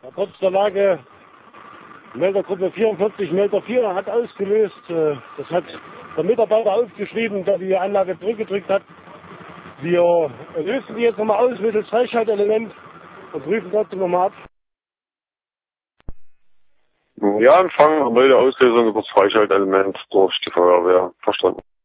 Trotz der Lage Meldergruppe 44, Melder 4 hat ausgelöst. Das hat der Mitarbeiter aufgeschrieben, der die Anlage zurückgedrückt hat. Wir lösen die jetzt nochmal aus mittels Freischaltelement und prüfen trotzdem nochmal ab. Ja, Empfang, erneute Auslösung über das Freischaltelement durch die Feuerwehr. Verstanden.